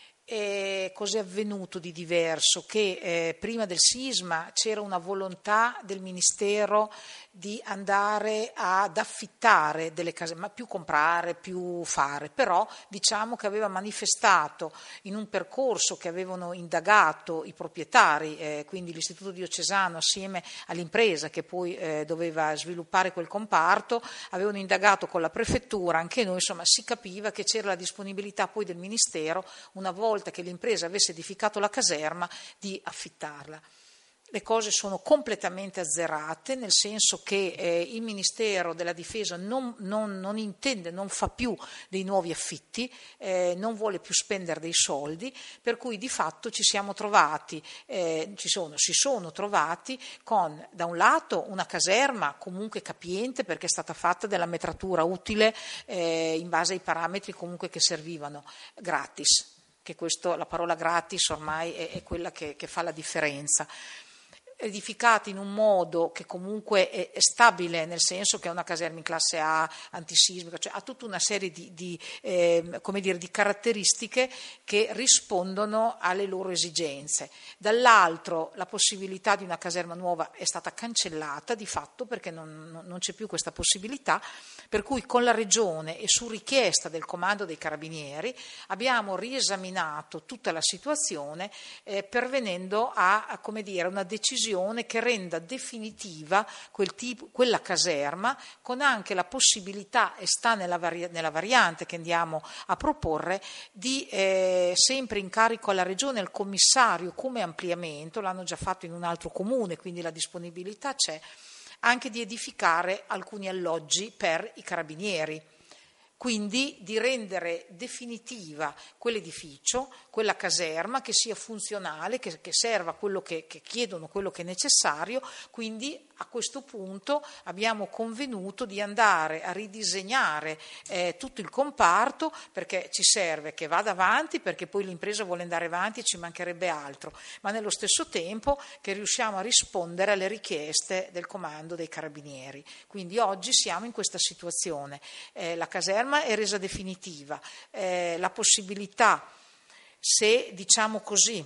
Cos'è avvenuto di diverso? Che prima del sisma c'era una volontà del Ministero di andare ad affittare delle case, ma più comprare, più fare, però diciamo che aveva manifestato in un percorso che avevano indagato i proprietari, quindi l'Istituto Diocesano assieme all'impresa che poi doveva sviluppare quel comparto, avevano indagato con la prefettura, anche noi, insomma si capiva che c'era la disponibilità poi del Ministero, una volta che l'impresa avesse edificato la caserma, di affittarla. Le cose sono completamente azzerate, nel senso che il Ministero della Difesa non intende, non fa più dei nuovi affitti, non vuole più spendere dei soldi, per cui di fatto ci siamo trovati, si sono trovati con da un lato una caserma comunque capiente perché è stata fatta della metratura utile in base ai parametri comunque che servivano, gratis, che questo, la parola gratis ormai è quella che fa la differenza. Edificati in un modo che comunque è stabile, nel senso che è una caserma in classe A, antisismica, cioè ha tutta una serie di caratteristiche che rispondono alle loro esigenze. Dall'altro la possibilità di una caserma nuova è stata cancellata di fatto perché non c'è più questa possibilità, per cui con la Regione e su richiesta del Comando dei Carabinieri abbiamo riesaminato tutta la situazione pervenendo a una decisione che renda definitiva quella caserma, con anche la possibilità, e sta nella variante che andiamo a proporre, di sempre in carico alla Regione, al commissario come ampliamento, l'hanno già fatto in un altro comune, quindi la disponibilità c'è, anche di edificare alcuni alloggi per i carabinieri. Quindi di rendere definitiva quell'edificio, quella caserma, che sia funzionale, che serva quello che chiedono, quello che è necessario. Quindi a questo punto abbiamo convenuto di andare a ridisegnare tutto il comparto, perché ci serve che vada avanti, perché poi l'impresa vuole andare avanti e ci mancherebbe altro, ma nello stesso tempo che riusciamo a rispondere alle richieste del Comando dei Carabinieri. Quindi oggi siamo in questa situazione, la caserma è resa definitiva, la possibilità, se diciamo così,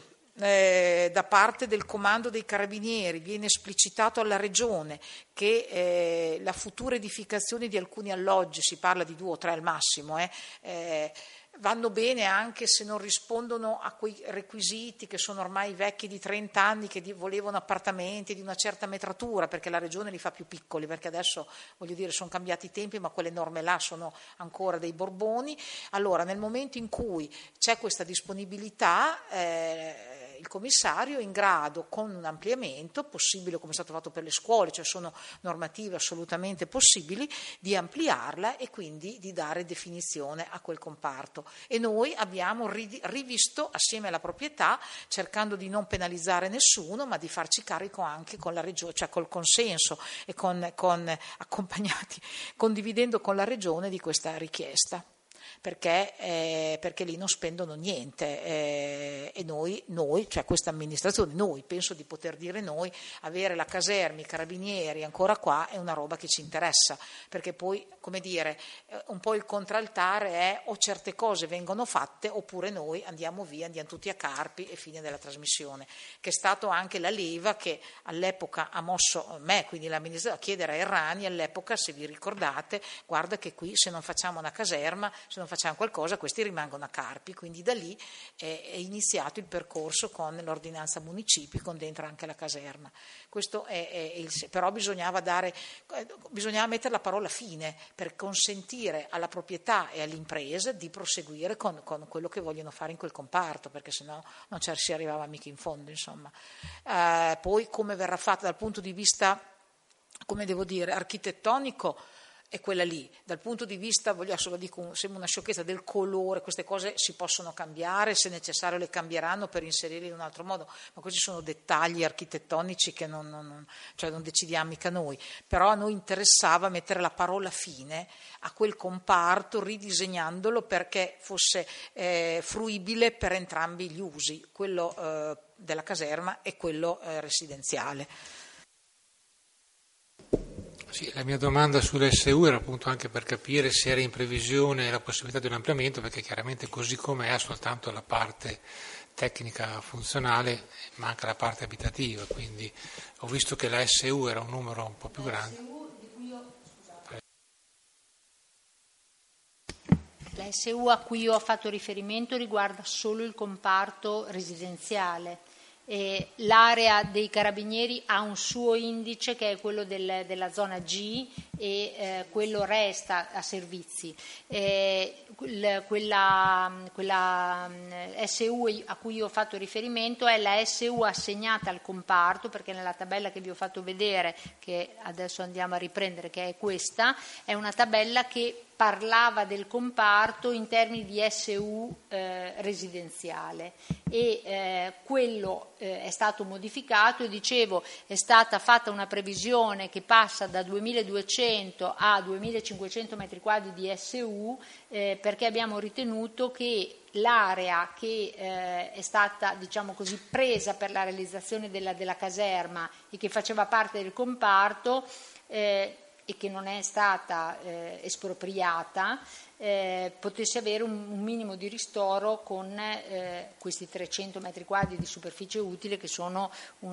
da parte del Comando dei Carabinieri viene esplicitato alla Regione che la futura edificazione di alcuni alloggi, si parla di 2 o 3 al massimo, vanno bene anche se non rispondono a quei requisiti che sono ormai vecchi di 30 anni, che volevano appartamenti di una certa metratura, perché la regione li fa più piccoli, perché adesso, voglio dire, sono cambiati i tempi, ma quelle norme là sono ancora dei borboni. Allora, nel momento in cui c'è questa disponibilità, il commissario è in grado, con un ampliamento possibile, come è stato fatto per le scuole, cioè sono normative assolutamente possibili, di ampliarla e quindi di dare definizione a quel comparto. E noi abbiamo rivisto assieme alla proprietà, cercando di non penalizzare nessuno, ma di farci carico anche con la regione, cioè col consenso e accompagnati, condividendo con la regione di questa richiesta. Perché lì non spendono niente e noi, cioè questa amministrazione, noi, penso di poter dire noi, avere la caserma, i carabinieri ancora qua è una roba che ci interessa, perché poi, come dire, un po' il contraltare è o certe cose vengono fatte oppure noi andiamo via, andiamo tutti a Carpi e fine della trasmissione, che è stato anche la leva che all'epoca ha mosso me, quindi l'amministrazione, a chiedere a Errani all'epoca, se vi ricordate, guarda che qui se non facciamo una caserma, se non facciamo qualcosa, questi rimangono a Carpi, quindi da lì è iniziato il percorso con l'ordinanza municipi, con dentro anche la caserma. Questo però bisognava mettere la parola fine per consentire alla proprietà e all'impresa di proseguire con quello che vogliono fare in quel comparto, perché sennò non ci si arrivava mica in fondo, insomma. Poi come verrà fatta dal punto di vista, come devo dire, architettonico, è quella lì. Dal punto di vista, adesso lo dico, sembra una sciocchezza, del colore, queste cose si possono cambiare, se necessario le cambieranno per inserirle in un altro modo, ma questi sono dettagli architettonici che non decidiamo mica noi. Però a noi interessava mettere la parola fine a quel comparto, ridisegnandolo perché fosse fruibile per entrambi gli usi, quello della caserma e quello residenziale. Sì, la mia domanda sull'SU era appunto anche per capire se era in previsione la possibilità di un ampliamento, perché chiaramente così come ha soltanto la parte tecnica funzionale, manca la parte abitativa, quindi ho visto che la SU era un numero un po' più grande. La SU a cui io ho fatto riferimento riguarda solo il comparto residenziale. L'area dei carabinieri ha un suo indice che è quello della zona G e quello resta a servizi. Quella SU a cui io ho fatto riferimento è la SU assegnata al comparto, perché nella tabella che vi ho fatto vedere, che adesso andiamo a riprendere, che è questa, è una tabella che parlava del comparto in termini di SU residenziale e quello è stato modificato e dicevo è stata fatta una previsione che passa da 2200 a 2500 metri quadri di SU perché abbiamo ritenuto che l'area che è stata, diciamo così, presa per la realizzazione della caserma e che faceva parte del comparto e che non è stata espropriata, potesse avere un minimo di ristoro con questi 300 metri quadri di superficie utile che sono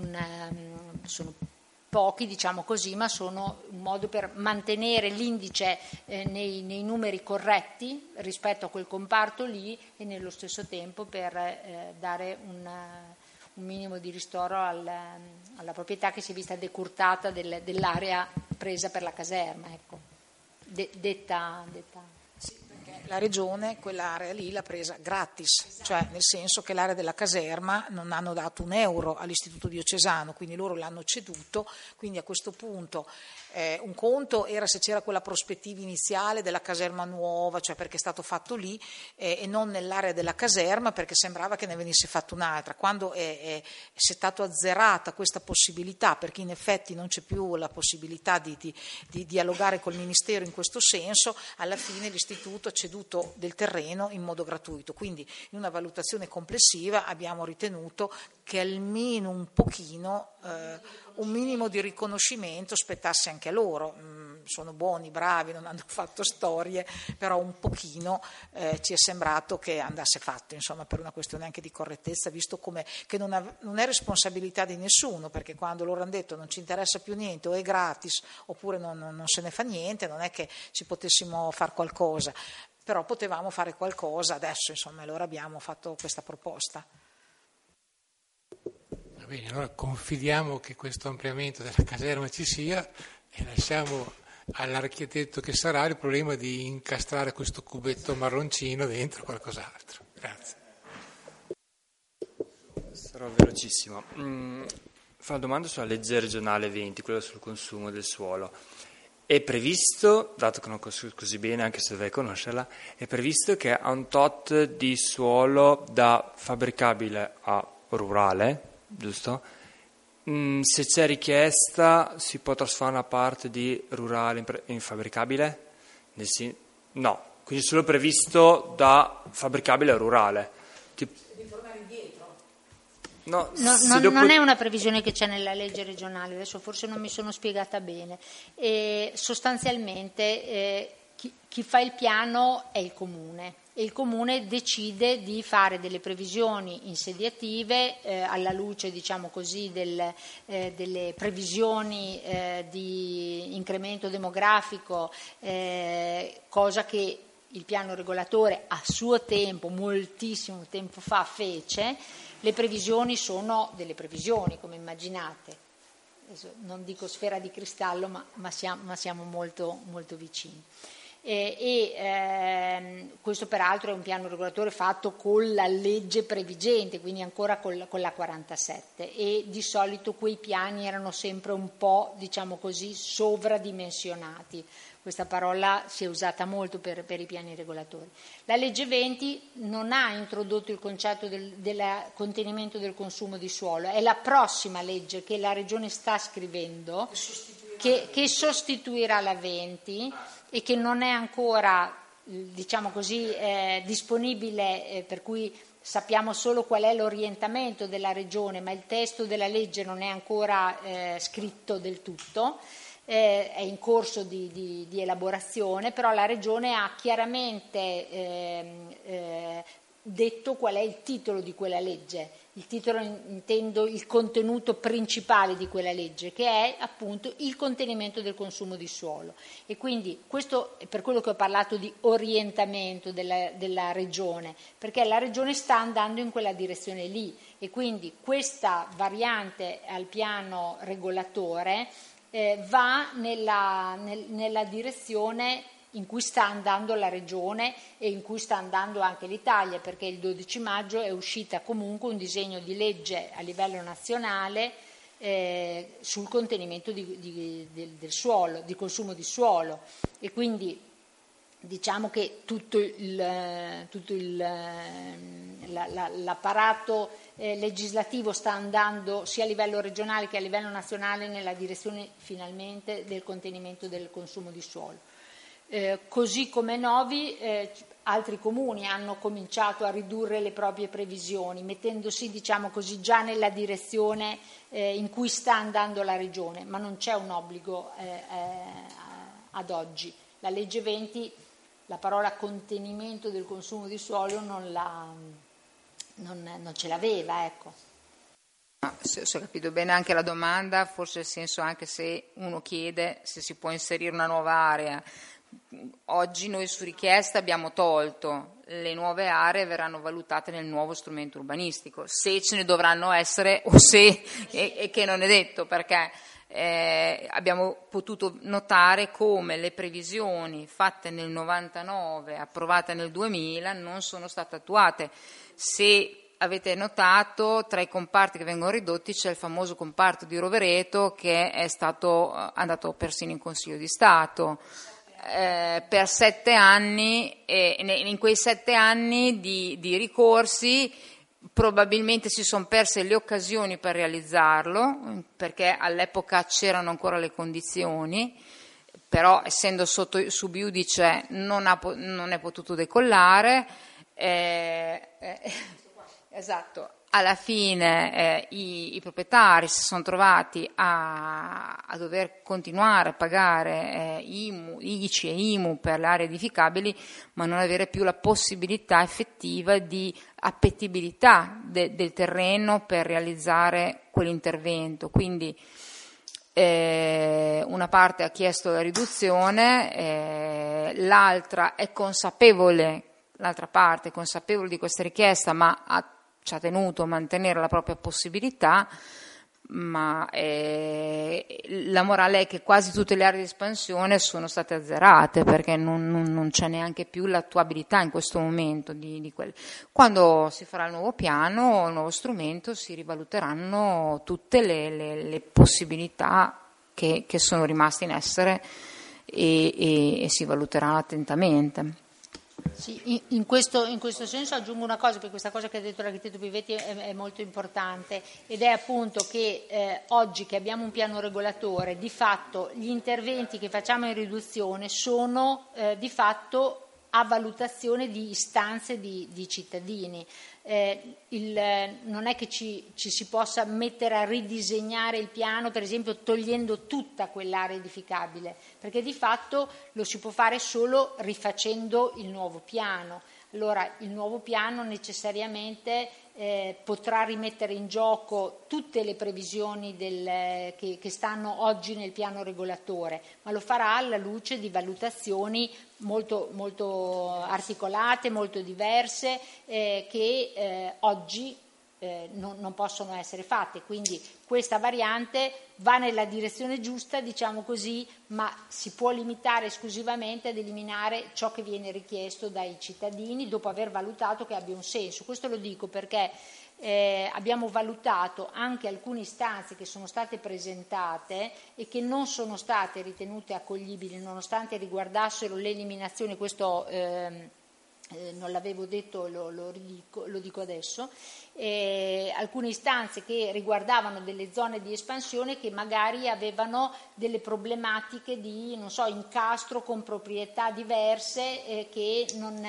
pochi, diciamo così, ma sono un modo per mantenere l'indice nei numeri corretti rispetto a quel comparto lì e nello stesso tempo per dare un minimo di ristoro alla proprietà che si è vista decurtata dell'area presa per la caserma, ecco. Detta. Sì, perché la regione quell'area lì l'ha presa gratis, cioè nel senso che l'area della caserma non hanno dato €1 all'istituto diocesano, quindi loro l'hanno ceduto, quindi a questo punto un conto era se c'era quella prospettiva iniziale della caserma nuova, cioè perché è stato fatto lì e non nell'area della caserma perché sembrava che ne venisse fatta un'altra. Quando è stata azzerata questa possibilità, perché in effetti non c'è più la possibilità di dialogare col Ministero in questo senso, alla fine l'istituto ha ceduto del terreno in modo gratuito. Quindi in una valutazione complessiva abbiamo ritenuto che almeno un pochino un minimo di riconoscimento spettasse anche a loro. Sono buoni, bravi, non hanno fatto storie, però un pochino ci è sembrato che andasse fatto, insomma, per una questione anche di correttezza, visto come che non è responsabilità di nessuno, perché quando loro hanno detto non ci interessa più niente o è gratis oppure non se ne fa niente, non è che ci potessimo far qualcosa. però potevamo fare qualcosa adesso, insomma, allora abbiamo fatto questa proposta. Va bene, allora confidiamo che questo ampliamento della caserma ci sia e lasciamo all'architetto che sarà il problema di incastrare questo cubetto marroncino dentro qualcos'altro. Grazie. Sarò velocissimo. Fa una domanda sulla legge regionale 20, quella sul consumo del suolo. È previsto, dato che non conosco così bene, anche se dovrei conoscerla, è previsto che a un tot di suolo da fabbricabile a rurale, giusto? Se c'è richiesta si può trasformare una parte di rurale in fabbricabile? No, quindi solo previsto da fabbricabile a rurale. No, non è una previsione che c'è nella legge regionale, adesso forse non mi sono spiegata bene. Sostanzialmente chi fa il piano è il comune e il comune decide di fare delle previsioni insediative alla luce, diciamo così, delle previsioni di incremento demografico, cosa che il piano regolatore a suo tempo, moltissimo tempo fa, fece. Le previsioni sono delle previsioni, come immaginate. Adesso non dico sfera di cristallo, ma siamo molto, molto vicini. Questo peraltro è un piano regolatore fatto con la legge previgente, quindi ancora con la 47, e di solito quei piani erano sempre un po', diciamo così, sovradimensionati. Questa parola si è usata molto per i piani regolatori. La legge 20 non ha introdotto il concetto del contenimento del consumo di suolo, è la prossima legge che la Regione sta scrivendo che sostituirà la 20 e che non è ancora, diciamo così, disponibile, per cui sappiamo solo qual è l'orientamento della Regione, ma il testo della legge non è ancora scritto del tutto. È in corso di elaborazione, però la Regione ha chiaramente detto qual è il titolo di quella legge. Il titolo intendo il contenuto principale di quella legge, che è appunto il contenimento del consumo di suolo. E quindi questo è per quello che ho parlato di orientamento della Regione, perché la Regione sta andando in quella direzione lì e quindi questa variante al piano regolatore va nella direzione in cui sta andando la Regione e in cui sta andando anche l'Italia, perché il 12 maggio è uscita comunque un disegno di legge a livello nazionale sul contenimento del suolo, di consumo di suolo, e quindi diciamo che tutto l'apparato legislativo sta andando sia a livello regionale che a livello nazionale nella direzione finalmente del contenimento del consumo di suolo. Così come Novi, altri comuni hanno cominciato a ridurre le proprie previsioni, mettendosi, diciamo così, già nella direzione in cui sta andando la Regione, ma non c'è un obbligo ad oggi. La legge 20, la parola contenimento del consumo di suolo non ce l'aveva, ecco. Se ho capito bene anche la domanda, forse ha senso anche se uno chiede se si può inserire una nuova area. Oggi noi su richiesta abbiamo tolto, le nuove aree verranno valutate nel nuovo strumento urbanistico, se ce ne dovranno essere o se, e che non è detto, perché abbiamo potuto notare come le previsioni fatte nel 99, approvate nel 2000, non sono state attuate. Se avete notato, tra i comparti che vengono ridotti c'è il famoso comparto di Rovereto che è stato andato persino in Consiglio di Stato per 7 anni, e in quei 7 anni di ricorsi probabilmente si sono perse le occasioni per realizzarlo, perché all'epoca c'erano ancora le condizioni, però essendo sub iudice non è potuto decollare. Esatto. Alla fine i proprietari si sono trovati a dover continuare a pagare ICI e IMU per le aree edificabili, ma non avere più la possibilità effettiva di appetibilità del terreno per realizzare quell'intervento. Quindi una parte ha chiesto la riduzione, l'altra parte è consapevole di questa richiesta, ma ci ha tenuto a mantenere la propria possibilità. Ma la morale è che quasi tutte le aree di espansione sono state azzerate, perché non c'è neanche più l'attuabilità in questo momento di quelle. Quando si farà il nuovo piano, il nuovo strumento, si rivaluteranno tutte le possibilità che sono rimaste in essere e si valuterà attentamente. Sì, in questo senso aggiungo una cosa, perché questa cosa che ha detto l'architetto Pivetti è molto importante, ed è appunto che oggi che abbiamo un piano regolatore, di fatto gli interventi che facciamo in riduzione sono di fatto a valutazione di istanze di cittadini. Non è che ci si possa mettere a ridisegnare il piano, per esempio togliendo tutta quell'area edificabile, perché di fatto lo si può fare solo rifacendo il nuovo piano. Allora il nuovo piano necessariamente potrà rimettere in gioco tutte le previsioni che stanno oggi nel piano regolatore, ma lo farà alla luce di valutazioni molto, molto articolate, molto diverse, che oggi non possono essere fatte. Quindi questa variante va nella direzione giusta, diciamo così, ma si può limitare esclusivamente ad eliminare ciò che viene richiesto dai cittadini dopo aver valutato che abbia un senso. Questo lo dico perché abbiamo valutato anche alcune istanze che sono state presentate e che non sono state ritenute accoglibili nonostante riguardassero l'eliminazione. Questo non l'avevo detto, lo dico adesso. Alcune istanze che riguardavano delle zone di espansione che magari avevano delle problematiche di, non so, incastro con proprietà diverse che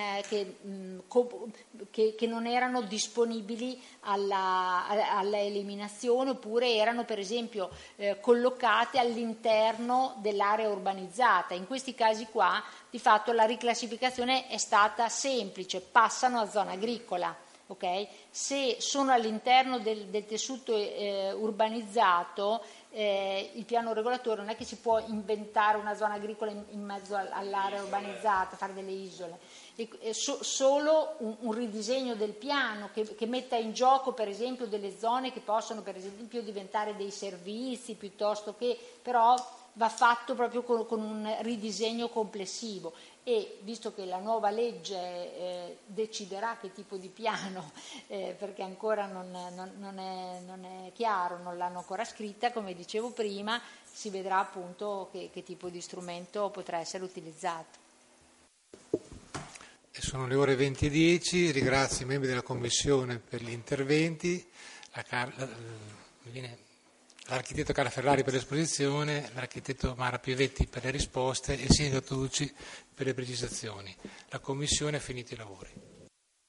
non erano disponibili alla eliminazione, oppure erano per esempio collocate all'interno dell'area urbanizzata. In questi casi qua di fatto la riclassificazione è stata semplice, passano a zona agricola. Okay? Se sono all'interno del tessuto urbanizzato, il piano regolatore non è che si può inventare una zona agricola in mezzo all'area urbanizzata, fare delle isole. Solo un ridisegno del piano che metta in gioco per esempio delle zone che possono per esempio diventare dei servizi, piuttosto che, però va fatto proprio con un ridisegno complessivo. E visto che la nuova legge deciderà che tipo di piano, perché ancora non è chiaro, non l'hanno ancora scritta, come dicevo prima, si vedrà appunto che tipo di strumento potrà essere utilizzato. Sono le ore 20:10, ringrazio i membri della Commissione per gli interventi, l'architetto Carla Ferrari per l'esposizione, l'architetto Mara Pivetti per le risposte e il sindaco Tucci per le precisazioni. La Commissione ha finito i lavori.